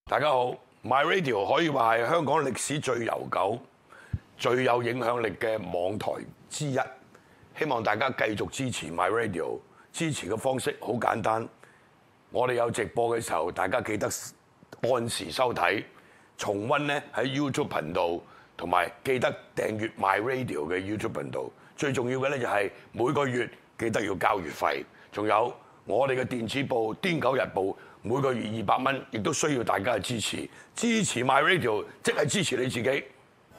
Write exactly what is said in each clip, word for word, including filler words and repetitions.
大家好 ，My Radio 可以話係香港歷史最悠久、最有影響力嘅網台之一。希望大家繼續支持 My Radio， 支持嘅方式好簡單，我哋有直播嘅時候，大家記得按時收睇；重溫呢喺 YouTube 頻道，同埋記得訂閱 My Radio 嘅 YouTube 頻道。最重要嘅咧就係每個月記得要交月費，仲有我哋嘅電子報《癲狗日報》。每個月二百蚊，亦都需要大家嘅支持。支持 My Radio， 即係支持你自己。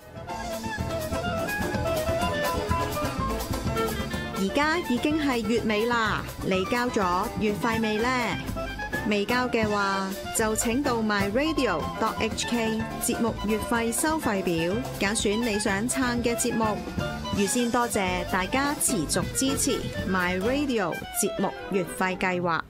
而家已經係月尾啦，你交咗月費未呢？未交嘅話，就請到 My Radio dot H K 節目月費收費表，揀選你想撐嘅節目。預先多謝大家持續支持 My Radio 節目月費計劃。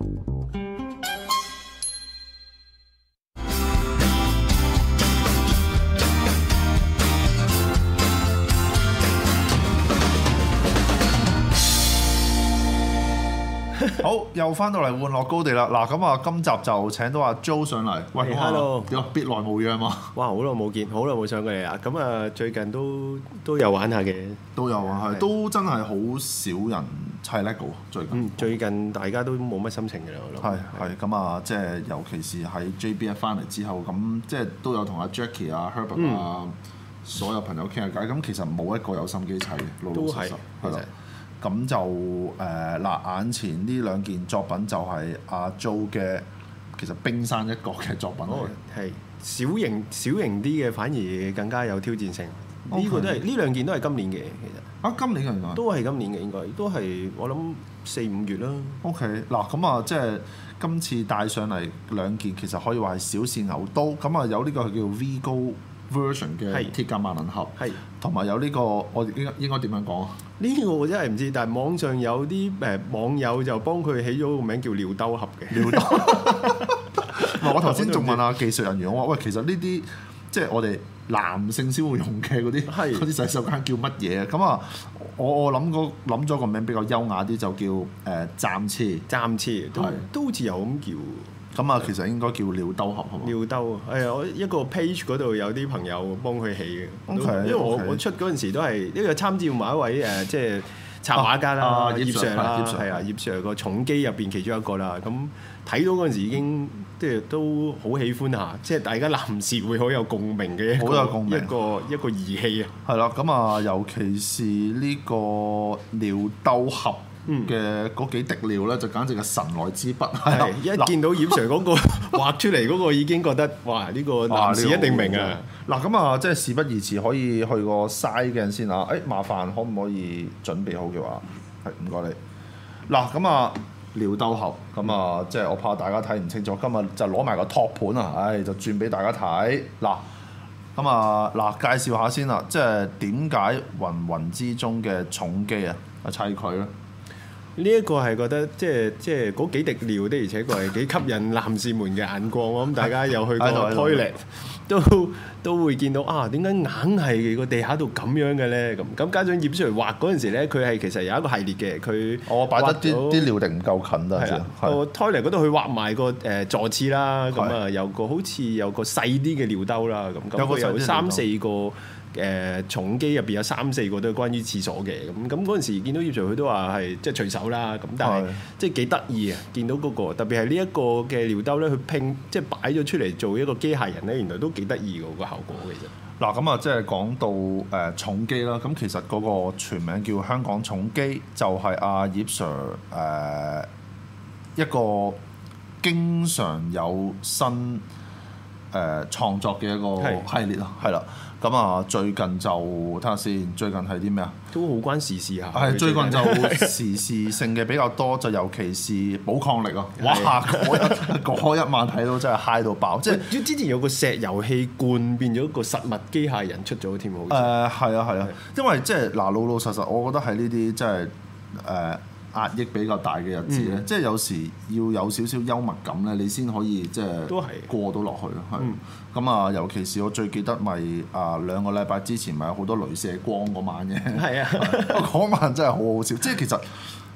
好，又翻到嚟玩樂高地啦！嗱，咁啊，今集就請到阿 Jo 上嚟。喂 ，hello， 點啊？別來無恙嘛？ 哇，好耐冇見，好耐冇上過嚟啦！咁啊，最近都都有玩下嘅， 都有啊，係都真係好少人砌 LEGO 最近。 嗯，最近大家都冇乜心情嘅啦，我諗。 係係咁啊，即係尤其是喺 J B F 翻嚟之後，咁即係都有同阿 Jackie 啊、Herbert 啊、嗯、所有朋友傾下偈。咁其實冇一個有心機砌嘅，老老實實係啦。咁就誒嗱、呃，眼前呢兩件作品就係阿 Jo 嘅，其實冰山一角嘅作品嚟嘅， 係、哦、小型小型啲嘅，反而更加有挑戰性。呢、okay. 個都係呢兩件都係今年嘅，其實啊，今年嘅原來都係今年嘅，應該都係我諗四五月啦。 OK，嗱咁啊，即係今次帶上嚟兩件，其實可以話係小試牛刀。咁啊，有呢個係叫 Vigo version 嘅鐵甲萬能俠，係同埋有呢、這個我應該應該點樣講啊？ 呢個我真係唔知，但係網上有啲誒網友就幫佢起咗個名叫尿兜俠嘅。尿兜，我頭先仲問下技術人員，我話喂，其實呢啲即係我哋男性先會用嘅嗰啲嗰啲洗手間叫乜嘢啊？咁啊，我我諗個諗咗個名比較優雅啲，就叫誒暫刺。暫刺都都好似有咁叫。 咁啊，其實應該叫尿兜俠係嘛？ 尿兜係啊！我一個 page 嗰度有啲朋友幫佢起嘅。 Okay, 因為我 okay. 我出嗰陣時都係呢個參照某一位誒、呃，即係插畫家啦， 啊、 葉 Sir 啦，係啊，葉 Sir 個重機入邊其中一個啦。咁睇到嗰陣時已經即係都好喜歡下，即係大家男士會好有共鳴嘅一個有共鳴一個一個儀器啊。 係啦，咁啊，尤其是呢個尿兜俠嘅嗰幾滴尿咧，就簡直係神來之筆。係一見到葉 Sir 嗰個畫出嚟嗰個，已經覺得哇！呢個男士一定明啊！ 嗱，咁啊，即係事不宜遲，可以去個嘥鏡先啊！誒，麻煩可唔可以準備好嘅話，係唔該你。嗱，咁啊，尿兜俠，咁啊，即係我怕大家睇唔清楚，今日就攞埋個托盤啊，唉，就轉俾大家睇。嗱，咁啊，嗱，介紹下先啦，即係點解芸芸之中嘅重機啊，砌佢咧？ 呢一個係覺得即係即係嗰幾滴尿的，而且確係幾吸引男士們嘅眼光。我諗大家有去過 toilet 都都會見到啊，點解硬係個地下度咁樣嘅咧？咁咁加上葉 Sir 畫嗰陣時咧，佢係其實有一個系列嘅，佢我擺得啲啲尿定唔夠近啦，係啊， 個 toilet 嗰度佢畫埋個誒座廁啦，咁啊有個好似有個細啲嘅尿兜啦，咁咁佢有三四個。誒、呃、重機入邊有三四個都係關於廁所嘅，咁咁嗰陣時見到葉 Sir 佢都話係即係隨手啦，咁但係即係幾得意啊！見到嗰、嗰個特別係呢一個嘅尿兜咧，佢拼即係擺咗出嚟做一個機械人咧，原來都幾得意嘅個效果其實。 嗱咁啊，即係講到誒、呃、重機啦，咁其實嗰個全名叫香港重機，就係阿葉 Sir 誒、呃、一個經常有新誒、呃、創作嘅一個系列咯，係啦。咁啊，最近就睇下先，最近係啲咩啊？ 都好關時事下。 係最近就時事性嘅比較多，就尤其是寶礦力啊！哇，嗰一嗰一晚睇到真係 high 到爆，即係之前有個石油氣罐變咗個實物機械人出咗添，好似。誒係啊係啊，因為即係嗱老老實實，我覺得喺呢啲即係誒壓抑比較大嘅日子咧，嗯、即係有時要有少少幽默感咧，你先可以即係過到落去咯，係。咁啊，尤其是我最記得咪啊兩個禮拜之前咪有好多雷射光嗰晚嘅，係啊，嗰晚真係好好笑。即係其實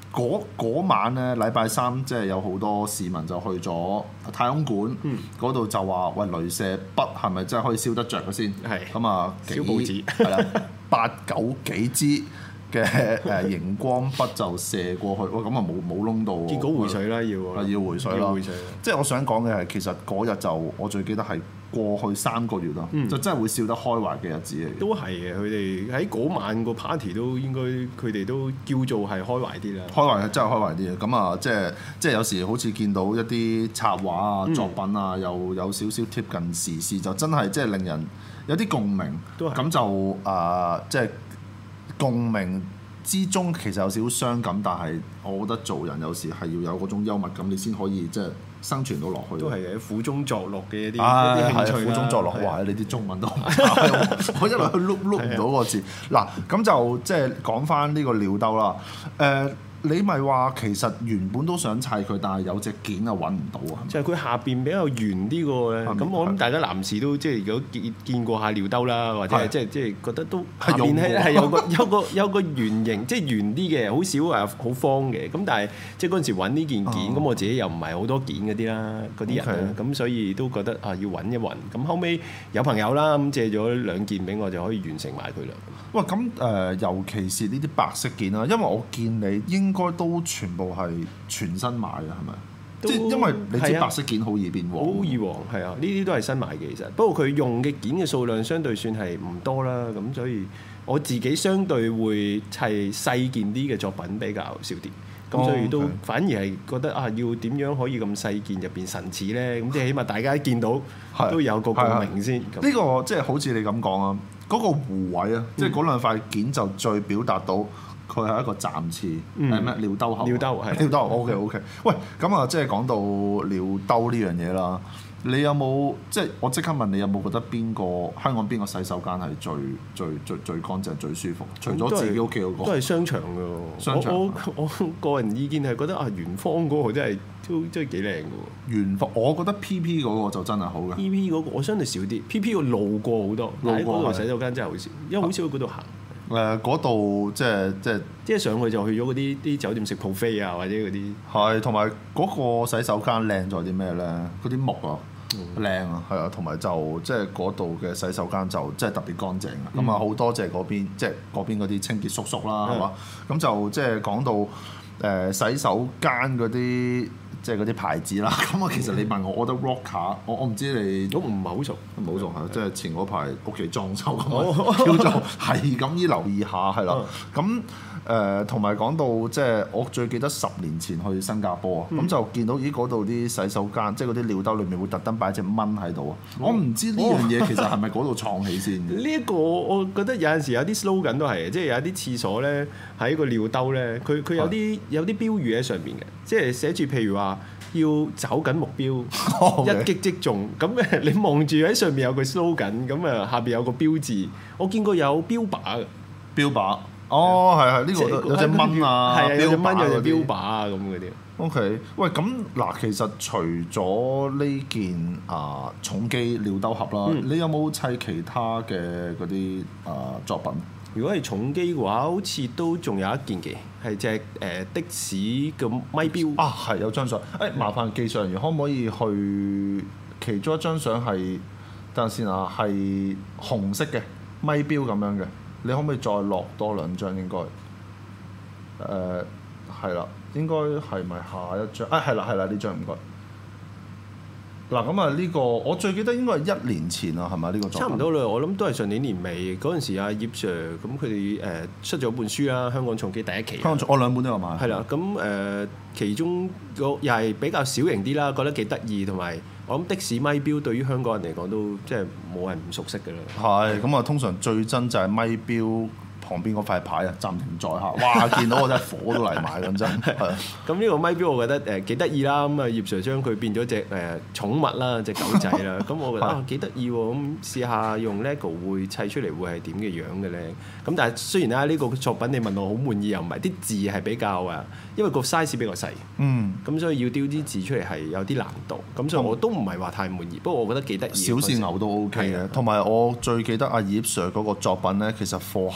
嗰嗰晚咧，禮拜三即係有好多市民就去咗太空館嗰度，就話喂，雷射筆係咪真係可以燒得着嘅先？ 係咁啊， 燒報紙係啦，八九幾支嘅誒熒光筆就射過去，喂咁啊冇冇窿到喎。 結果回水啦，要啊要回水啦。 要回水。 即係我想講嘅係，其實嗰日就我最記得係過去三個月啦， 嗯就真係會笑得開懷嘅日子嚟嘅。 都係嘅，佢哋喺嗰晚個 party 都應該佢哋都叫做係開懷啲啦。 開懷係真係開懷啲嘅，咁啊即係即係有時好似見到一啲插畫啊、 嗯作品啊，又有少少貼近時事，就真係即係令人有啲共鳴。 都係咁就啊，即係共鳴之中其實有少少傷感，但係我覺得做人有時係要有嗰種幽默感，你先可以即係生存到落去。 都係嘅，苦中作樂嘅一啲唉一啲興趣啦苦中作樂， 係啊哇！你啲中文都唔差，我一路去碌碌唔到個字。嗱，咁就即係講翻呢個尿兜啦。誒，你咪話其實原本都想砌佢，但係有隻件啊揾唔到啊。 就係佢下邊比較圓啲個咧， 下面咁我諗大家男士都即係如果見見過下尿兜啦，或者係係即係即係覺得都係下邊係用過係有個有個有個圓形，即係圓啲嘅，好少誒好方嘅。咁但係即係嗰陣時揾呢件件，咁、 哦我自己又唔係好多件嗰啲啦，嗰啲人啦，咁 OK 所以都覺得啊要揾一揾。咁後尾有朋友啦，咁借咗兩件俾我，就可以完成埋佢啦。 喂，咁誒、呃，尤其是呢啲白色件啦，因為我見你應該都全部係全新買嘅，係咪？ 都即係因為你知係啊白色件好易變黃。 好易黃係啊，呢啲都係新買嘅其實。不過佢用嘅件嘅數量相對算係唔多啦，咁所以我自己相對會砌細件啲嘅作品比較少啲。咁所以都哦，OK 反而係覺得啊，要點樣可以咁細件入邊神似咧？咁即係起碼大家見到係都有個共鳴先。 呢、個即係好似你咁講啊，嗰、個弧位啊，即係嗰兩塊件就最表達到佢係一個站刺， 嗯係咩、尿兜口啊？ 尿兜係尿兜。OK OK。喂，咁啊，即係講到尿兜呢樣嘢啦。你有冇即係我即刻問你有冇覺得邊個香港邊個洗手間係最最最最乾淨最舒服？除咗自己屋企嗰個， 都係商場㗎喎。 商場我我我個人意見係覺得啊，元芳嗰個真係都真係幾靚㗎喎。 原服，我覺得 P P 嗰個就真係好嘅。 P P 嗰個我相對少啲，P P 個路過好多， 路過喺嗰度係洗手間真係好少，因為好少去嗰度行。 誒嗰度即係即係即係上去就去咗嗰啲啲酒店食 buffet 啊，或者嗰啲係，同埋嗰個洗手間靚在啲咩咧？嗰啲木啊靚啊，係啊，同埋就即係嗰度嘅洗手間就即係特別乾淨啊。咁啊好多謝嗰邊即係嗰邊嗰啲清潔叔叔啦，係嘛？咁就即係講到誒洗手間嗰啲即係嗰啲牌子啦。咁啊其實你問我，我覺得 Rocker，我我唔知你。 我唔係好熟， 唔好做係，即係前嗰排屋企裝修咁啊，叫做係咁依留意下係啦。咁誒同埋講到即係我最記得十年前去新加坡啊，咁就見到咦嗰度啲洗手間，即係嗰啲尿兜裏面會特登擺隻蚊喺度啊。我唔知呢樣嘢其實係咪嗰度創起先嘅？ 呢一個我覺得有陣時有啲 slogan 都係嘅，即係有啲廁所咧喺個尿兜咧，佢佢有啲有啲標語喺上面嘅，即係寫住譬如話要找緊目標， Okay 一擊即中。咁誒你望住喺上面有個 slogan，咁誒下邊有個標誌，我見過有標靶嘅。 標靶哦，係係呢即係個有隻蚊啊， 係啊，有隻蚊有隻嗰啲標靶啊咁嗰啲。 O.K. 喂，咁嗱，其實除咗呢件啊重機尿兜盒啦， 嗯你有冇砌其他嘅嗰啲啊作品？ 如果係重機嘅話，好似都仲有一件嘅，係隻誒的士嘅咪錶。 啊，係有張相。誒、哎，麻煩技術人員可唔可以去其中一張相係等陣先啊？係紅色嘅咪錶咁樣嘅，你可唔可以再落多兩張？應該誒係啦。應該係咪下一張？啊，係啦係啦，呢張唔該。嗱咁啊，呢個我最記得應該係一年前啊，係咪呢個作品？ 差唔多啦，我諗都係上年年尾嗰陣時，阿葉 Sir 咁佢哋誒出咗本書啦，香港重機第一期。 香港我兩本都有買。 係啦，咁誒、呃、其中個又係比較小型啲啦，覺得幾得意，同埋我諗的士咪錶對於香港人嚟講都即係冇人唔熟悉㗎啦。 係咁啊，通常最真就係咪錶旁邊嗰塊牌啊，暫停在下，哇！見到我真係火都嚟埋咁真。係啊， 咁呢個咪錶我覺得誒幾得意啦，咁啊葉 Sir 將佢變咗隻誒寵物啦，隻狗仔啦，咁我覺得啊幾得意喎，咁試下用 LEGO 會砌出嚟會係點嘅樣嘅咧？咁但係雖然咧呢個作品你問我好滿意又唔係，啲字係比較啊，因為個 size 比較細， 嗯， 咁所以要雕啲字出嚟係有啲難度，咁所以我都唔係話太滿意，不過我覺得幾得意。 小試牛都 OK 嘅， 係啊同埋我最記得阿葉 Sir 嗰個作品咧，其實 for hire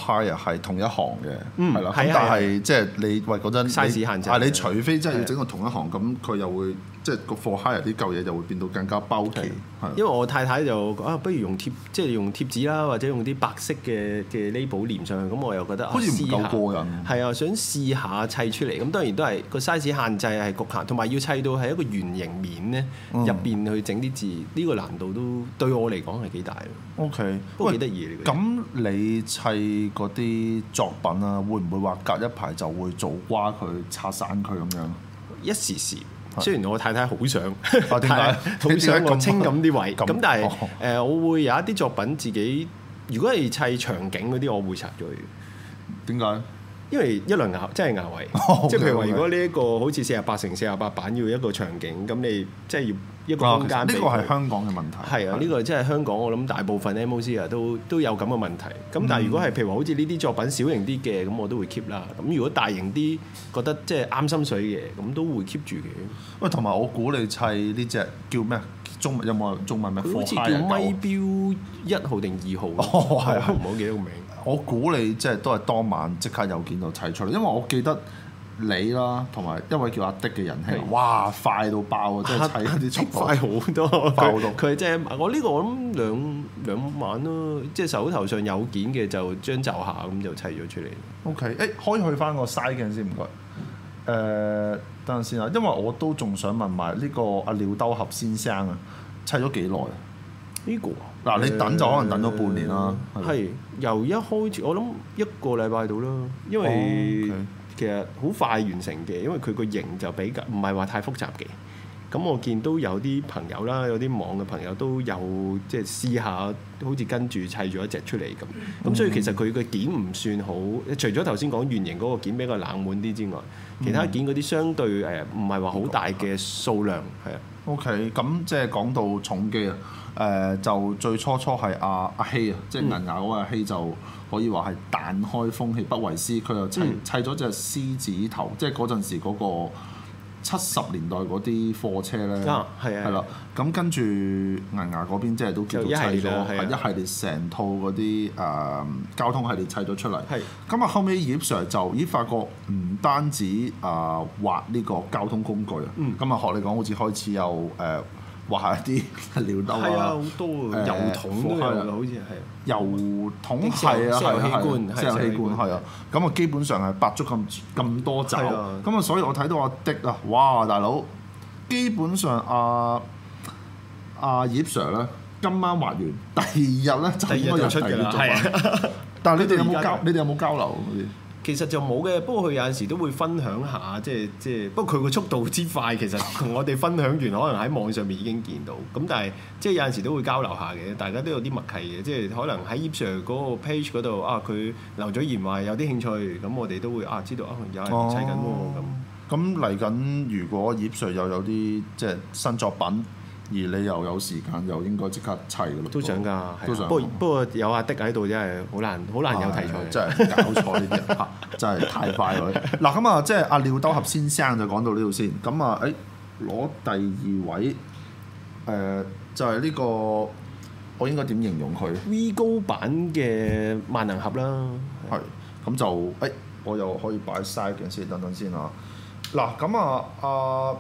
係同一行嘅， 嗯係啦。 係啊咁但係即係你喂嗰陣 size 限制啊，你除非真係要係啊整個同一行，咁佢又會即係個 for hire 啲舊嘢就會變到更加 bulky，係因為我太太就啊，不如用貼，即係用貼紙啦，或者用啲白色嘅嘅 label 黏上去，咁我又覺得好似唔夠試下過癮。 係啊，想試下砌出嚟，咁當然都係個 size 限制係局限，同埋要砌到係一個圓形面咧， 嗯入邊去整啲字，呢、個難度都對我嚟講係幾大咯。 OK， 不過幾得意嚟嘅。 咁你砌嗰啲作品啊，會唔會話隔一排就會做瓜佢、拆散佢咁樣？ 一時時，雖然我太太好想， 啊點解好想我清咁啲位， 咁咁但係哦誒、呃我會有一啲作品自己，如果係砌場景嗰啲，我會拆咗佢。 點解？ 因為一輪牙真係牙位， 哦即係譬如話， OK，OK 如果呢一個好似四十八乘四十八版要一個場景，咁你即係要一個空間呢俾佢個係香港嘅問題。 係啊，呢個即係香港，我諗大部分 M O C 啊都都有咁嘅問題。咁但係如果係譬如話好似呢啲作品小型啲嘅，咁我都會 keep 啦。咁如果大型啲，覺得即係啱心水嘅，咁都會 keep 住嘅。 喂，同埋我估你砌呢只叫咩？中文有冇中文咩？ 佢好似 For 叫 hire 咪狗標一號定二號， 哦係係我唔好記得個名。 我估你即係都係當晚即刻有件就砌出嚟，因為我記得你啦，同埋一位叫阿的嘅人氣， 係哇快到爆啊！即係砌嗰啲速度快好多， 快好多佢佢即係我呢個我諗兩兩晚咯，即係手頭上有件嘅就將就下咁就砌咗出嚟。 OK，誒可以去翻個 side 鏡先，唔該。誒、等陣先啊，因為我都仲想問埋呢個阿廖兜合先生啊，砌咗幾耐啊？ 呢個嗱你等就可能等咗半年啦係咪係由一開始，我諗一個禮拜到啦，因為哦，OK 其實好快完成嘅，因為佢個型就比較唔係話太複雜嘅。咁我見都有啲朋友啦，有啲網嘅朋友都有即係試下，好似跟住砌咗一隻出嚟咁。咁、 嗯所以其實佢嘅件唔算好，除咗頭先講圓形嗰個件比較冷門啲之外，其他件嗰啲相對誒唔係話好大嘅數量係啊。 OK，咁即係講到重機啊，誒、就最初初係阿阿希啊，即係銀牙嗰個阿希就可以話係彈開風氣不為師，佢又砌嗯砌咗隻獅子頭，即係嗰陣時嗰個七十年代嗰啲貨車咧， 啊係啊係啦，咁跟住銀牙嗰邊即係都叫做就一系砌咗列啦係啊係一系列成套嗰啲誒交通系列砌咗出嚟。 係咁啊，後尾葉 Sir 就咦發覺唔單止啊、畫呢個交通工具啊， 嗯咁啊學你講好似開始有誒、呃、畫下一啲尿兜係啊， 啊好、多誒油桶都有係啊㗎，好似係。 油桶石油係啊石油氣係啊罐係係石油氣石油氣罐罐係啊，咁啊基本上係白足咁咁多爪， 係啊咁啊所以我睇到阿的啊，哇大佬，基本上阿阿葉 Sir 咧今晚畫完，第二日咧就第二日應該有第就出㗎啦二作品。 係但係你哋有冇到而家交？你哋有冇交流嗰啲？ 其實就冇嘅，不過佢有陣時都會分享下，即係即係，不過佢個速度之快，其實同我哋分享完，可能喺網上面已經見到。咁但係即係有陣時都會交流下嘅，大家都有啲默契嘅，即係可能喺葉 Sir 嗰個 page 嗰度啊，佢留咗言話有啲興趣，咁我哋都會啊知道啊有人砌緊喎咁。 咁嚟緊，如果葉 Sir 又有啲即係新作品，而你又有時間，又應該即刻砌㗎咯。 都想㗎，係啊都想不過不過有阿的喺度真係好難，好難有題材。 真係搞錯呢啲人嚇，真係太快佢。嗱咁啊，即係阿廖兜合先生就講到呢度先。咁啊，誒攞第二位，誒、就係、呢、個，我應該點形容佢？ V 高版嘅萬能俠啦， 係咁就誒、我又可以擺晒嘅先，等等先啊。嗱咁啊，阿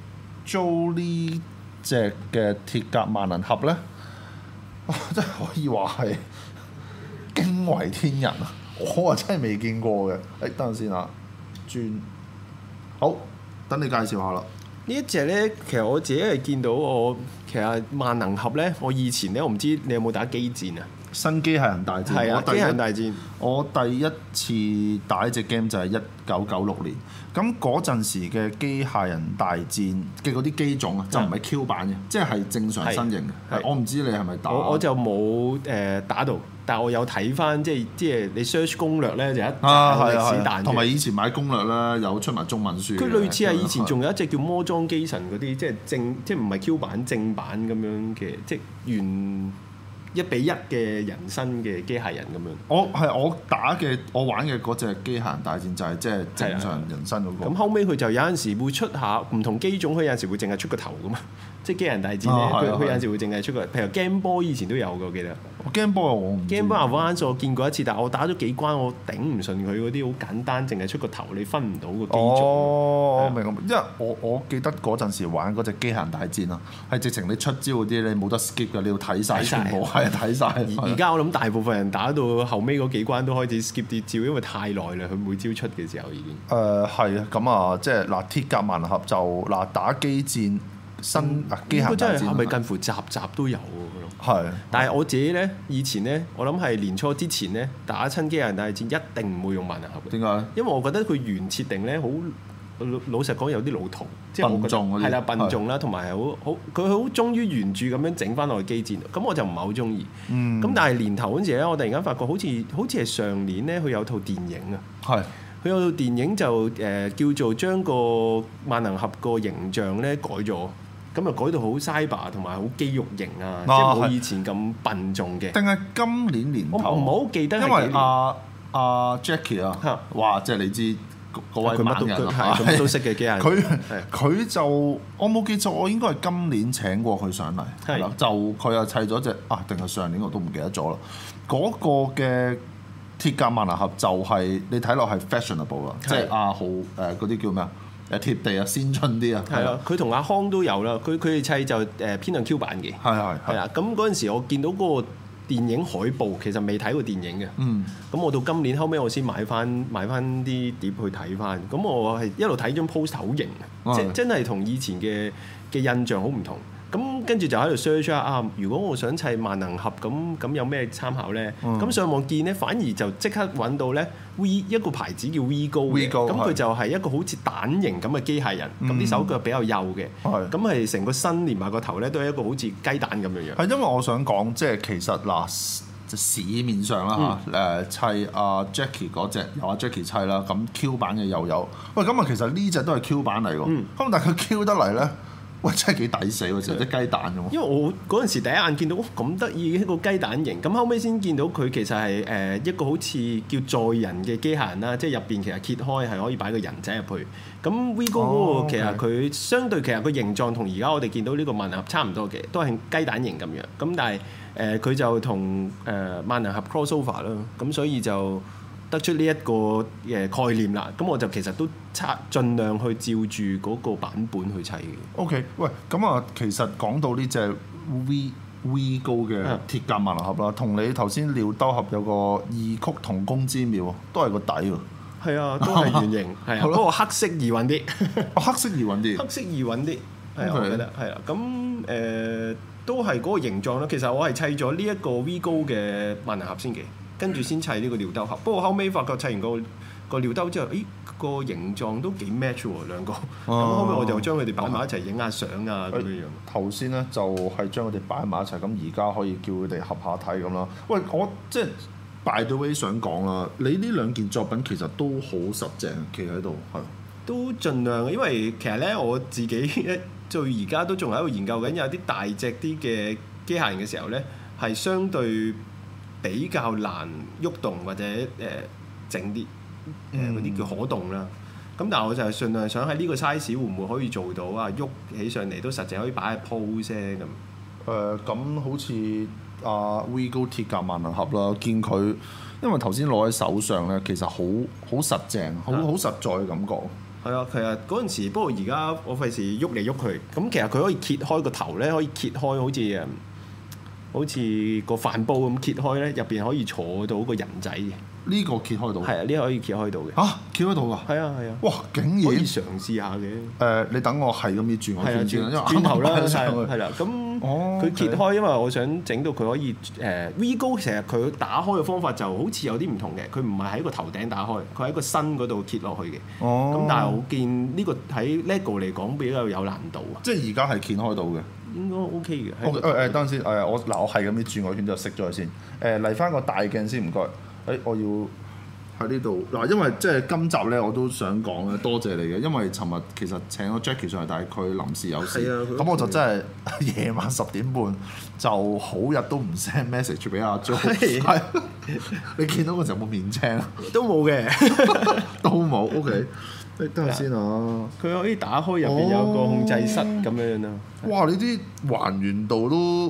Jo 呢隻嘅鐵甲萬能俠咧，哇真係可以話係驚為天人啊！我啊真係未見過嘅。誒、等陣先啊，轉好，等你介紹下啦。 呢一隻咧，其實我自己係見到我其實萬能俠咧，我以前咧，我唔知你有冇打機戰啊？ 新機械人大戰， 係啊，機我第一械人大戰。 我第一次打呢隻 game 就係一九九六年，咁嗰陣時嘅機械人大戰嘅嗰啲機種啊，就唔係 Q 版嘅，即係正常身形嘅。 係我唔知你係咪打？ 我我就冇誒、呃打到，但係我有睇翻，即係即係你 search 攻略咧，就一啊紮係啊歷史彈係啊，同埋以前買攻略咧有出埋中文書嘅。 佢類似係以前仲係有一隻叫魔裝機神嗰啲，即係正即係唔係 Q 版正版咁樣嘅，即係原一比一嘅人身嘅機械人咁樣。 我係我打嘅，我玩嘅嗰隻機械人大戰就係即係正常人生嗰個。 咁後尾佢就有陣時會出下唔同機種，佢有陣時會淨係出個頭噶嘛，即係機械人大戰咧， 啊係啊係佢佢有陣時會淨係出個，譬如 Game Boy 以前都有嘅，我記得。 Game Boy 我唔知 Game Boy Advance 我見過一次，但係我打咗幾關，我頂唔順佢嗰啲好簡單，淨係出個頭，你分唔到個機種。 哦，我明咁，因為我我記得嗰陣時玩嗰隻機械人大戰啊，係直情你出招嗰啲你冇得 skip 嘅，你要睇晒， 睇晒全部係睇晒。 而家我諗大部分人打到後尾嗰幾關都開始 skip 啲招，因為太耐啦，佢每招出嘅時候已經。 誒係啊，咁啊，即係嗱鐵甲萬能俠就嗱打機戰新啊機械人大戰真係係咪近乎集集都有喎？ 係， 但係我自己咧，以前咧，我諗係年初之前咧，打親機械人大戰一定唔會用萬能俠嘅。 點解？ 因為我覺得佢原設定咧，好老老實講有啲老土，即係我覺得笨重嗰啲係啦，笨重啦，同埋係好好佢好忠於原著咁樣整翻落去機戰，咁我就唔係好中意。咁、 嗯、 但係年頭嗰陣時咧，我突然間發覺好似好似係上年咧，佢有套電影啊。 係。 佢有套電影就誒、呃、叫做將個萬能俠個形象咧改咗。咁啊改到好 cyber 同埋好肌肉型啊，即係冇以前咁笨重嘅。 定係今年年頭？ 我唔好記得係幾年。 因為阿阿 Jackie 啊，哇！即係你知嗰位猛人啊， 佢乜都識嘅機械人。 佢佢就我冇記錯，我應該係今年請過佢上嚟，係啦，就佢又砌咗隻啊，定係上年我都唔記得咗啦。嗰個嘅鐵甲萬能俠就係你睇落係 fashionable 啦，即係阿豪誒嗰啲叫咩啊？誒貼地啊，先進啲啊， 係啊，佢同阿康都有啦，佢佢哋砌就誒偏向 Q 版嘅， 係係係啦。咁嗰陣時我見到嗰個電影海報，其實未睇過電影嘅， 嗯， 咁我到今年後尾我先買翻買翻啲碟去睇翻，咁我係一路睇張 poster 好型啊，即真係同以前嘅嘅印象好唔同。咁跟住就喺度 search 下啊，如果我想砌萬能俠咁咁有咩參考咧？咁、嗯、上網見咧，反而就即刻揾到咧 V 一個牌子叫 V-Go 嘅，咁佢就係一個好似蛋形咁嘅機械人，咁啲、嗯、手腳比較幼嘅，咁係成個身連埋個頭咧都係一個好似雞蛋咁樣樣。係因為我想講，即係其實嗱，市面上啦嚇，誒砌阿 Jackie 嗰隻有阿 Jackie 砌啦，咁 Q 版嘅又有。喂，咁啊其實呢隻都係 Q 版嚟喎，咁、嗯、但係佢 Q 得嚟咧。喂，真係幾抵死喎！成隻雞蛋咁。因為我嗰陣時第一眼見到，咁得意嘅一個雞蛋型，咁後尾先見到佢其實係誒一個好似叫載人嘅機械人啦，即係入邊其實揭開係可以擺個人仔入去。咁 V-Go 嗰個其實佢相對其實個形狀同而家我哋見到呢個萬能俠差唔多嘅，都係雞蛋型咁樣。咁但係誒佢就同誒萬能俠 crossover 啦，咁所以就得出呢一個誒概念啦，咁我就其實都測盡量去照住嗰個版本去砌嘅。 OK， 喂，咁啊，其實講到呢隻 V V-Go 嘅鐵甲萬能俠啦，同你頭先尿兜俠有個異曲同工之妙，都係個底喎。 係啊，都係圓形，係啊，不過黑色易揾啲。 黑色易揾啲。 黑色易揾啲，係啊，我覺得係啊。咁誒、呃、都係嗰個形狀啦。其實我係砌咗呢一個 V-Go 嘅萬能俠先嘅。跟住先砌呢個尿兜俠，不過後尾發覺砌完個個尿兜之後，咦個形狀都幾 match 喎兩個，咁、啊、後尾我就將佢哋擺埋一齊影下相啊咁樣樣。頭先咧就係將佢哋擺埋一齊，咁而家可以叫佢哋合下睇咁啦。喂，我即係 by the way 想講啦，你呢兩件作品其實都好實淨，企喺度係。 都盡量，因為其實咧我自己一到而家都仲喺度研究緊，有啲大隻啲嘅機械人嘅時候咧，係相對比較難喐動或者誒整啲誒嗰啲叫可動啦。咁但係我就係盡量想喺呢個 size 會唔會可以做到啊？喐起上嚟都實淨可以擺喺 pose 咁。 誒咁好似阿 V-Go 鐵甲萬能俠啦，見佢因為頭先攞喺手上咧，其實好好實淨，好好實在嘅感覺。 係啊，其實嗰陣時，不過而家我費事喐嚟喐去。咁其實佢可以揭開個頭咧，可以揭開好似誒。好似個飯煲咁揭開咧，入邊可以坐到個人仔嘅。呢個揭開到？ 係啊，呢個可以揭開到嘅。 嚇，揭開到㗎？ 係啊，係啊。 哇！竟然可以嘗試下嘅。 誒，你等我係咁要轉我轉轉，因為轉頭啦，係啦。咁佢揭開，因為我想整到佢可以誒 V-Go，其實佢打開嘅方法就好似有啲唔同嘅。佢唔係喺個頭頂打開，佢喺個身嗰度揭落去嘅。哦。咁但係我見呢個喺 LEGO 嚟講比較有難度啊。 即係而家係揭開到嘅。 應該 OK 嘅。 誒誒，等陣先。誒我嗱我係咁樣轉個圈就熄咗佢先。誒嚟翻個大鏡先，唔該。誒我要喺呢度嗱，因為即係今集咧，我都想講咧，多謝你嘅，因為尋日其實請咗 Jackie 上嚟，但係佢臨時有事，咁我就真係夜晚十點半就好日都唔 send message 俾阿 Jo。係。你見到嗰時有冇面青啊？ 都冇嘅， 都冇。OK。等下先啊！ 佢可以打開入邊有個控制室咁樣啦。 哇！你啲還原度都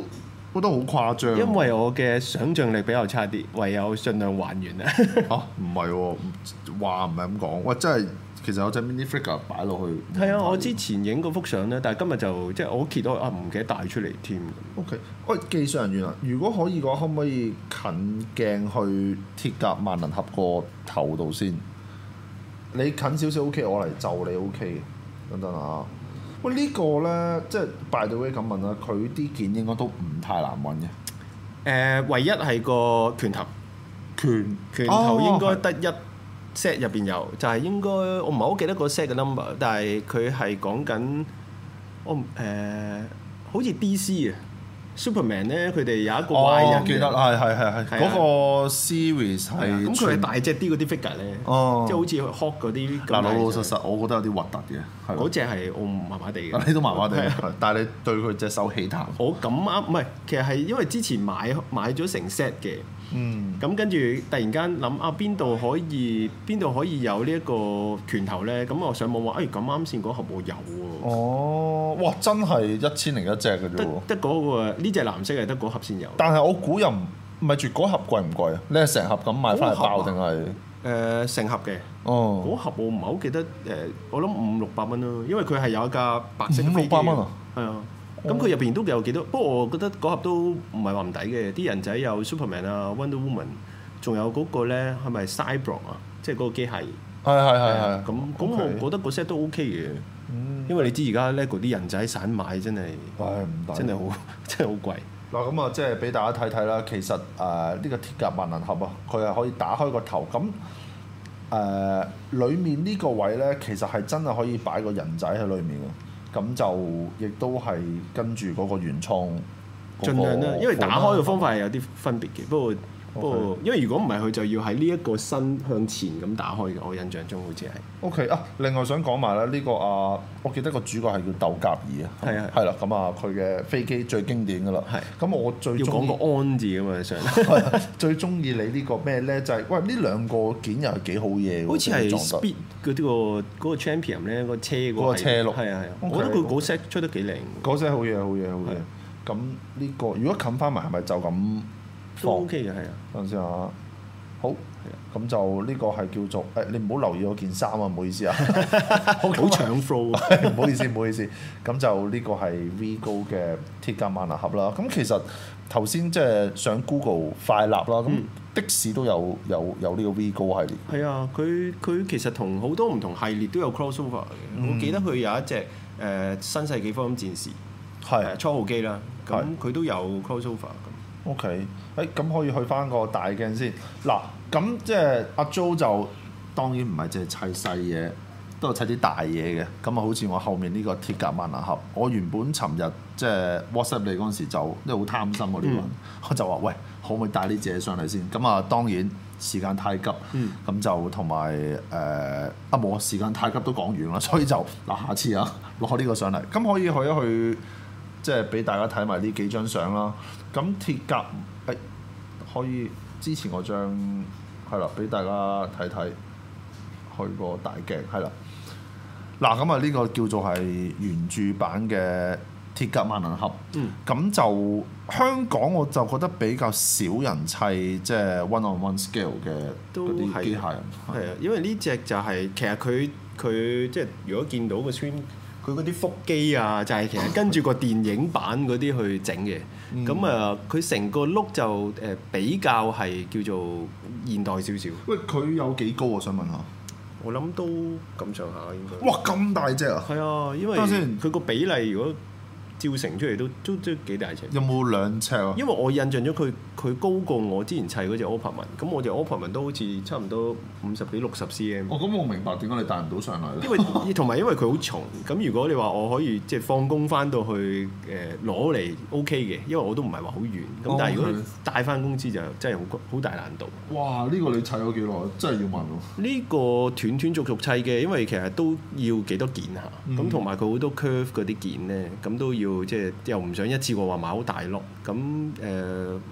覺得好誇張。 因為我嘅想像力比較差啲，唯有盡量還原啊。 嚇唔係喎，話唔係咁講。喂，真係其實有隻 mini figure 擺落去。 係啊，我之前影嗰幅相咧，但係今日就即係我揭到啊，唔記得帶出嚟添。 O K，喂，技術人員啊，如果可以嘅話，可唔可以近鏡去鐵甲萬能俠個頭度先？你近少少 O K，我嚟就你 O K 嘅，等等啊！喂，呢個咧，即係 by the way咁問啦，佢啲件應該都唔太難揾嘅。 誒、呃，唯一係個拳頭， 拳拳頭應該得一 set 入邊有，就係、是、應該我唔係好記得個 set 嘅 number，但係佢係講緊我誒、呃，好似 D C 啊。Superman 咧，佢哋有一個壞人， 哦，記得係係係係嗰個 series 係。 咁佢係大隻啲嗰啲 figure 咧， 哦， 即係好似 Hulk 嗰啲。 嗱，老老實實，我覺得有啲核突嘅。 嗰隻係我麻麻地嘅。 你都麻麻地，但係你對佢隻手起痰。 我咁啱，唔係，其實係因為之前買買咗成 set 嘅。 嗯。 咁跟住突然間諗啊，邊度可以邊度可以有呢一個拳頭咧？咁我上網話，哎咁啱先嗰盒我有喎。 哦，哇！真係一千零一隻嘅啫喎。 得得嗰個呢隻藍色係得嗰盒先有。 但係我估又唔唔係住嗰盒貴唔貴啊？你係成盒咁買翻嚟爆定係？ 誒成盒嘅。 哦。 嗰盒我唔係好記得誒，我諗五六百蚊咯，因為佢係有一架白色嘅五六百蚊啊？ 係啊。咁佢入邊都有幾多？不過我覺得嗰盒都唔係話唔抵嘅。啲人仔有 Superman 啊、Wonder Woman，仲有嗰個咧係咪 Cyborg 啊？即係嗰個機械。 係係係係。 咁咁我覺得個 set 都 OK 嘅。因為你知而家 LEGO 啲人仔散買真係，真係好真係好貴。 嗱咁啊，即係俾大家睇睇啦。其實誒呢個鐵甲萬能俠啊，佢係可以打開個頭咁誒，裡面呢個位咧，其實係真係可以擺個人仔喺裡面嘅。咁就亦都係跟住嗰個原創， 盡量啦，因為打開嘅方法係有啲分別嘅。不過 Okay. 不過，因為如果唔係佢就要喺呢一個身向前咁打開嘅，我印象中好似係。 O K 啊，另外想講埋咧，呢個啊，我記得個主角係叫鬥甲兒啊。 係啊。 係啦，咁啊，佢嘅飛機最經典㗎啦。係。咁我最要講個安字㗎嘛上。 最中意你呢個咩咧？就係喂呢兩個件又係幾好嘢喎。 好似係 Speed 嗰啲個嗰個 Champion 咧，個車嗰個車轆。 係啊係啊。我覺得佢嗰 set 出得幾靚。 嗰 set 好嘢好嘢好嘢。咁呢個如果冚翻埋係咪就咁？ 都 OK 嘅係啊。 等陣先啊。好，咁就呢個係叫做誒，你唔好留意我件衫啊，唔好意思啊， 好搶 flow， 唔好意思，唔好意思。咁就呢個係 V 高嘅鐵甲萬能俠啦。咁其實頭先即係上 Google 快立啦，咁、嗯、的士都有有有呢個 V 高系列。係啊，佢佢其實同好多唔同系列都有 crossover 嘅。嗯、我記得佢有一隻誒、呃、新世紀福音戰士，係、呃、初號機啦，咁佢都有 crossover。 O.K. 誒咁可以去翻個大鏡先嗱，咁即係阿 Jo 就當然唔係淨係砌細嘢，都係砌啲大嘢嘅。咁啊，好似我後面呢個鐵甲萬能俠，我原本尋日即係 WhatsApp 你嗰陣時就因為好貪心嗰啲人，嗯、我就話喂，可唔可以帶呢隻嘢上嚟先？咁啊，當然時間太急，咁、嗯、就同埋誒啊冇時間太急都講完啦，所以就嗱下次啊攞呢個上嚟，咁可以去一去。即係俾大家睇埋呢幾張相啦。咁鐵甲誒、哎、可以之前嗰張係啦，俾大家睇睇。去個大鏡係啦。嗱咁啊，呢個叫做係原著版嘅鐵甲萬能俠。嗯。咁就香港我就覺得比較少人砌即係 one on one scale 嘅嗰啲機械人。 係啊，因為呢隻就係、是、其實佢佢即係如果見到個 screen。佢嗰啲腹肌啊，就係、是、其實跟住個電影版嗰啲去整嘅。咁啊、嗯，佢成個 look 就誒比較係叫做現代少少。 喂，佢有幾高我想問下。 我諗都咁上下應該。 哇！咁大隻啊！ 係啊，因為佢個比例如果照成出嚟都都都幾大隻。 有冇兩尺啊？ 因為我印象咗佢佢高過我之前砌嗰隻 Opperman，咁我隻 Opperman都好似差唔多五十幾六十 cm。 哦，咁我明白點解你帶唔到上嚟咧。 因為同埋因為佢好重，咁如果你話我可以即係放工翻到去誒攞嚟 OK 嘅，因為我都唔係話好遠。咁但係如果帶翻公司就真係好好大難度。 哇！呢、呢個你砌咗幾耐？真係要問喎。 呢個斷斷續續砌嘅，因為其實都要幾多件下，咁同埋佢好多 curve 嗰啲件咧，咁都要即係又唔想一次過話買好大碌，咁誒。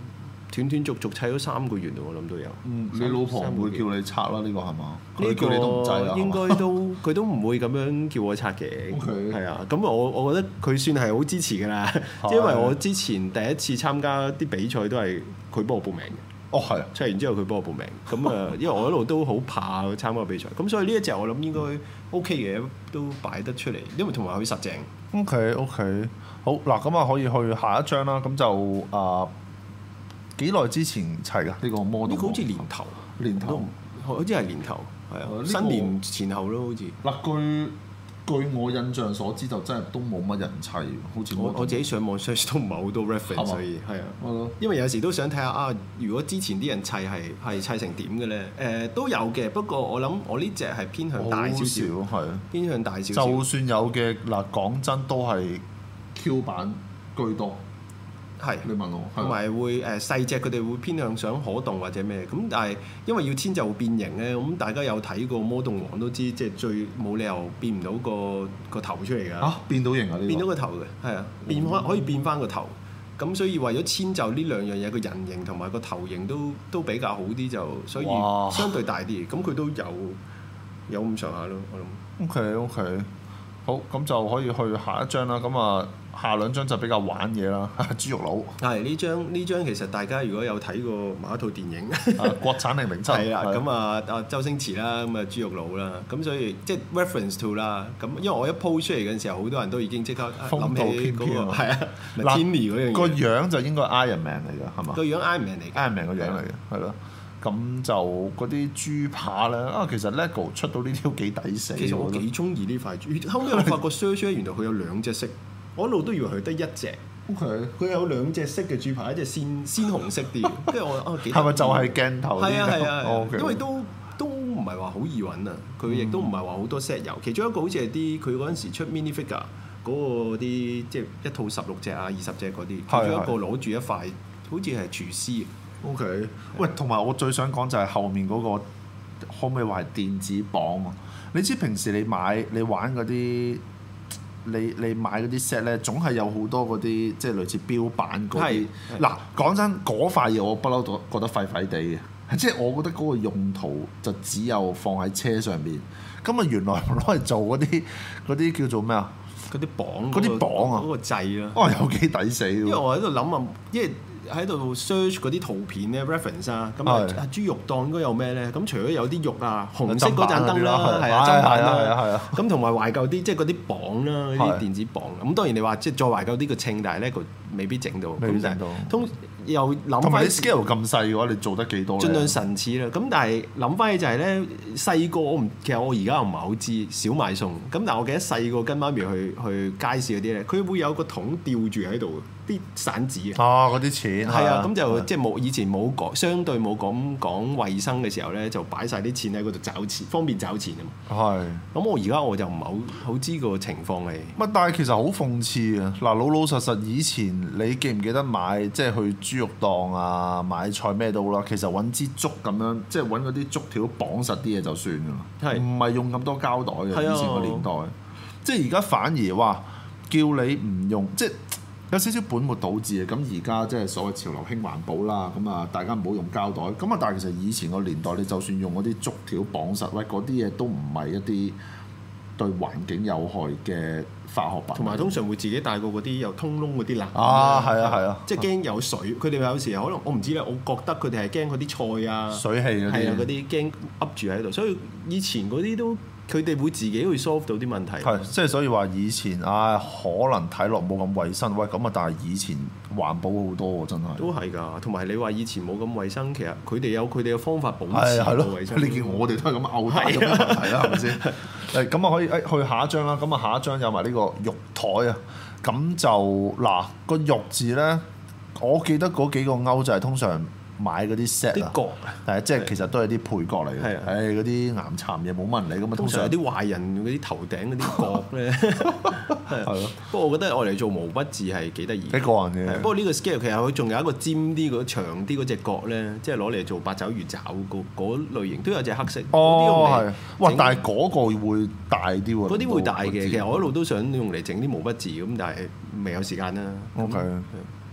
斷斷續續砌咗三個月咯，我諗都有。 嗯，你老婆唔會叫你拆啦？呢個係嘛？ 呢佢叫你都唔制啦。 個應該都佢都唔會咁樣叫我拆嘅。 OK 係啊，咁我我覺得佢算係好支持㗎啦，因為我之前第一次參加啲比賽都係佢幫我報名嘅。 哦，係。 砌完之後佢幫我報名，咁啊，因為我一路都好怕參加比賽，咁所以呢一隻我諗應該 OK 嘅，都擺得出嚟，因為同埋佢實淨。 OK OK，好嗱，咁啊可以去下一張啦。咁就啊幾耐之前砌㗎呢個 model？ 呢個好似年頭， 年頭， 好似係年頭，係啊， 呢個新年前後咯，好似。 嗱，據據我印象所知，就真係都冇乜人砌，好似我我自己上網 search 都唔係好多 reference，所以係啊。因為有時都想睇下啊，如果之前啲人砌係係砌成點嘅咧？誒、呃、都有嘅，不過我諗我呢隻係偏向大少少， 係偏向大少少。 就算有嘅嗱，講真都係 Q 版居多。 係， 你問我， 同埋會誒細隻，佢哋會偏向想可動或者咩咁，但係因為要遷就會變形咧，咁大家有睇過魔動王都知，即係最冇理由變唔到個個頭出嚟㗎。 啊，變到型啊！呢個變到個頭嘅，係啊，變可可以變翻個頭。咁所以為咗遷就呢兩樣嘢，個人形同埋個頭型都都比較好啲，就所以相對大啲。咁佢都有有咁上下咯，我諗。 OK OK，好，咁就可以去下一張啦。咁啊。下兩張就比較玩嘢啦，豬肉佬。 係呢張呢張其實大家如果有睇過某一套電影， 啊、國產零零七。 係啦，咁啊啊周星馳啦，咁啊豬肉佬啦，咁所以即係 reference to 啦。咁因為我一 po 出嚟嘅時候，好多人都已經即刻諗起嗰個係啊 Martini 嗰樣嘢。 個樣就應該 Iron Man 嚟嘅，係嘛？ 個樣 Iron Man 嚟嘅 ，Iron Man 個樣嚟嘅，係咯。咁就嗰啲豬扒咧，啊其實 LEGO 出到呢啲都幾抵死。 其實我幾中意呢塊豬，後尾我發覺 search 咧，原來佢有兩隻色。我一路都以為佢得一隻 ，OK， 佢有兩隻色嘅豬扒，一隻鮮鮮紅色啲，跟住我啊幾係咪就係鏡頭？ 係啊係啊， 哦 okay. 因為都都唔係話好易揾啊，佢亦都唔係話好多 set 有，其中一個好似係啲佢嗰陣時出 mini figure 嗰個啲即係一套十六隻啊二十隻嗰啲，其中一個攞住一塊，好似係廚師。 OK，喂，同埋我最想講就係後面嗰個可唔可以話係電子磅啊？你知平時你買你玩嗰啲。你你買嗰啲 set 咧，總係有好多嗰啲即係類似標板嗰啲。嗱，講真，嗰塊嘢我不嬲都覺得廢廢地嘅，即係我覺得嗰個用途就只有放喺車上面。咁啊，原來攞嚟做嗰啲嗰啲叫做咩啊？ 嗰啲磅， 嗰啲磅啊， 嗰個掣啦。 哦，有幾抵死喎！ 因為我喺度諗啊，因為喺度 search 嗰啲圖片咧 reference 啊，咁啊豬肉檔應該有咩咧？咁除咗有啲肉啊，紅色嗰盞燈啦，係啊，砧板啦，咁同埋懷舊啲，即係嗰啲磅啦，啲電子磅。咁當然你話即係再懷舊啲個稱，但係咧佢未必整到。 未必整到。通又諗翻， 同埋你 scale 咁細嘅話，你做得幾多咧？ 盡量神似啦。咁但係諗翻起就係咧，細個我唔，其實我而家唔係好知少買餸。咁但係我記得細個跟媽咪去去街市嗰啲咧，佢會有個桶吊住喺度啲散紙啊。 哦，嗰啲錢係啊，咁就即係冇以前冇講，相對冇講講衞生嘅時候咧，就擺晒啲錢喺嗰度找錢，方便找錢啊嘛。係。咁我而家我就唔係好好知個情況係。 乜？但係其實好諷刺啊！嗱，老老實實以前你記唔記得買即係去豬肉檔啊買菜咩都好啦，其實揾支竹咁樣，即係揾嗰啲竹條綁實啲嘢就算㗎啦，唔係用咁多膠袋嘅。以前個年代，即係而家反而話叫你唔用，即係有少少本末倒置啊！咁而家即係所謂潮流興環保啦，咁啊大家唔好用膠袋。咁啊，但係其實以前個年代，你就算用嗰啲竹條綁實，喂嗰啲嘢都唔係一啲對環境有害嘅化學品， 同埋通常會自己帶過嗰啲有通窿嗰啲啦。 啊，係啊，係啊， 即係驚有水。佢哋有時可能我唔知咧，我覺得佢哋係驚嗰啲菜啊、 水氣嗰啲， 係啊嗰啲驚噏住喺度。所以以前嗰啲都佢哋會自己去 solve 到啲問題。 係，即係所以話以前啊，可能睇落冇咁衞生，喂咁啊，但係以前環保好多喎，真係。 都係㗎，同埋你話以前冇咁衞生，其實佢哋有佢哋嘅方法保持個衞生。 你見我哋都係咁嘔大咁嘅問題啦，係咪先？誒咁啊，可以誒去下一張啦。咁啊，下一張有埋呢個肉台啊。咁就嗱個肉字咧，我記得嗰幾個鈎就係通常買嗰啲 set 啊， 啲角係即係其實都係啲配角嚟嘅。 係啊， 誒嗰啲岩蠶嘢冇乜人理咁啊。 通常有啲壞人嗰啲頭頂嗰啲角咧，係咯。不過我覺得我嚟做毛筆字係幾得意， 幾過癮嘅。 不過呢個 scale 其實佢仲有一個尖啲、嗰長啲嗰隻角咧，即係攞嚟做八爪魚爪嗰嗰類型，都有隻黑色。 哦，係。哇！但係嗰個會大啲喎。 嗰啲會大嘅，其實我一路都想用嚟整啲毛筆字咁，但係未有時間啦。 OK。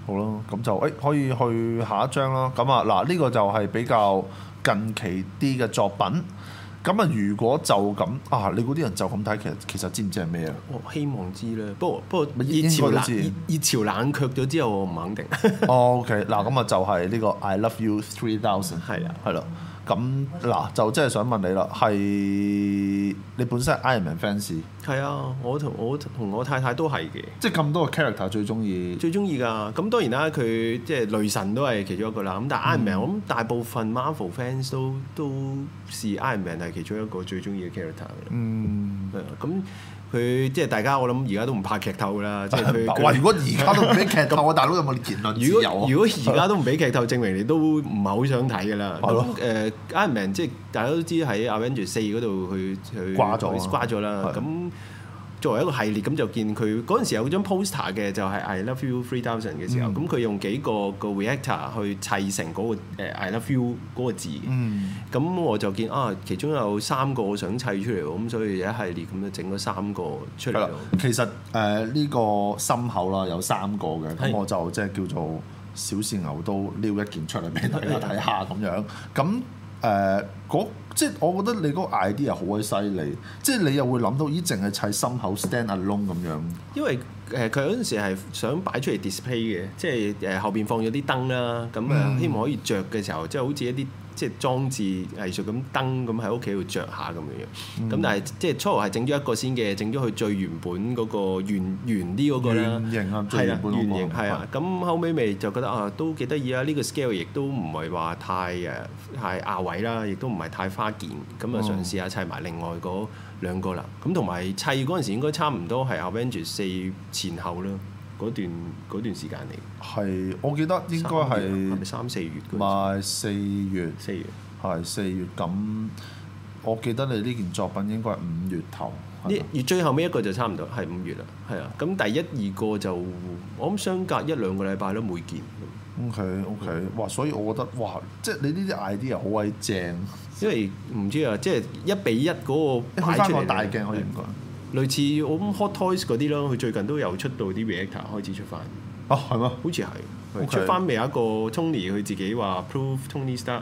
好咯，咁就誒、欸、可以去下一張啦。咁啊嗱，呢個就係比較近期啲嘅作品。咁啊，如果就咁啊，你嗰啲人就咁睇，其實其實知唔知係咩啊？ 我希望知啦，不過不過熱應潮冷該都知熱熱潮冷卻咗之後，我唔肯定。 哦，OK，嗱咁啊就係呢個 I Love You Three Thousand， 係啊， 係啦。咁嗱就真係想問你啦，係你本身係 Iron Man fans， 係啊，我同我同我太太都係嘅。 即係咁多個 character 最中意。 最中意㗎，咁當然啦，佢即係雷神都係其中一個啦。咁但係 Iron Man，、嗯、我諗大部分 Marvel fans 都都視 Iron Man 係其中一個最中意嘅 character 嘅。 嗯， 係啊，咁佢即係大家，我諗而家都唔怕劇透啦。即係佢話如果而家都唔俾劇透，我大佬有冇言論自由啊？ 如果而家都唔俾劇透，證明你都唔係好想睇㗎啦。咁誒 Iron Man 即係大家都知喺 Avengers 四嗰度去去掛咗掛咗啦。咁作為一個系列，咁就見佢嗰陣時有張 poster 嘅，就係 I Love You Three Thousand 嘅時候，咁佢、嗯、用幾個個 reactor 去砌成嗰、那個、uh, I Love You 嗰個字。咁、嗯、我就見啊，其中有三個我想砌出嚟喎，咁所以有一系列咁樣整咗三個出嚟。 其實誒呢、呃這個心口啦有三個嘅，咁我就即係叫做小試牛刀撩一件出嚟俾大家睇下咁樣。咁誒嗰即係我覺得你嗰個 idea 好鬼犀利，即係你又會諗到咦，淨係砌心口 stand alone 咁樣。因為誒佢嗰陣時係想擺出嚟 display 嘅，即係誒後邊放咗啲燈啦，咁誒希望可以着嘅時候，即係好似一啲即係裝置藝術咁燈咁喺屋企度着下咁樣樣。咁、嗯、但係即係初頭係整咗一個先嘅，整咗佢最原本嗰個圓圓啲嗰個啦。圓形啊，最原本嗰個。圓形係啊，咁後尾咪就覺得啊都幾得意啊！呢、呢個 scale 亦都唔係話太誒太亞位啦，亦都唔係太花件，咁啊嘗試下砌埋另外嗰兩個啦。咁同埋砌嗰陣時應該差唔多係 Avengers 四前後啦，嗰段嗰段時間嚟。 係，我記得應該係係咪三四月？ 唔係四月， 四月係四月。咁我記得你呢件作品應該係五月頭。 呢而最後尾一個就差唔多係五月啦，係啊。咁第一二個就我諗相隔一兩個禮拜都每件。 OK OK，哇！所以我覺得哇，即係你呢啲 idea 好鬼正。 因為唔知啊，即係一比一嗰個擺出嚟。 個大鏡可以唔該。 類似我諗 Hot Toys 嗰啲咯，佢最近都有出到啲 reactor 開始出翻。 哦，係咩？ 好似係 Okay. 出翻未有一個 Tony 佢自己話 prove Tony Stark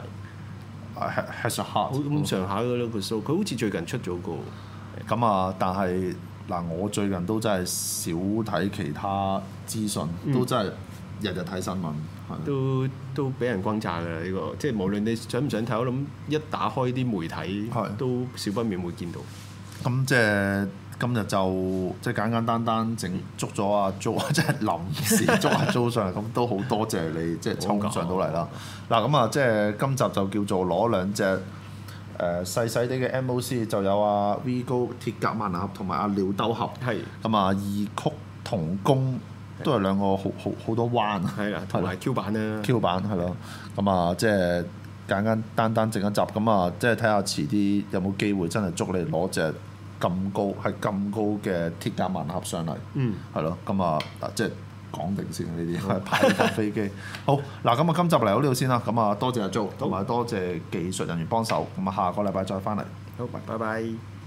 has a heart 咁上下嘅咯個 show，佢好似最近出咗個。 咁啊，但係嗱，我最近都真係少睇其他資訊，嗯、都真係日日睇新聞。 都都俾人轟炸㗎啦！呢、呢個即係無論你想唔想睇，我諗一打開啲媒體都少不免會見到。 咁即係今日就即係簡簡單單整捉咗阿 Jo，即係臨時捉阿 Jo 上嚟，咁都好多謝你即係抽上到嚟啦。嗱咁啊，即係今集就叫做攞兩隻誒細細啲嘅 M O C， 就有阿 Vigo 鐵甲萬能俠同埋阿鳥兜俠。係咁啊，異曲同工。都係兩個好好好多彎啊！ 係啦，同埋 Q 版啦 ，Q 版係咯。咁啊，即係簡簡單單整一集，咁啊，即係睇下遲啲有冇機會真係捉你攞隻咁高係咁高嘅鐵甲萬能俠上嚟。嗯，係咯。咁啊，嗱，即係講定先呢啲，派架飛機。好嗱，咁啊，今集嚟到呢度先啦。咁啊，多謝阿 Jo，同埋多謝技術人員幫手。咁啊，下個禮拜再翻嚟。 好，拜拜。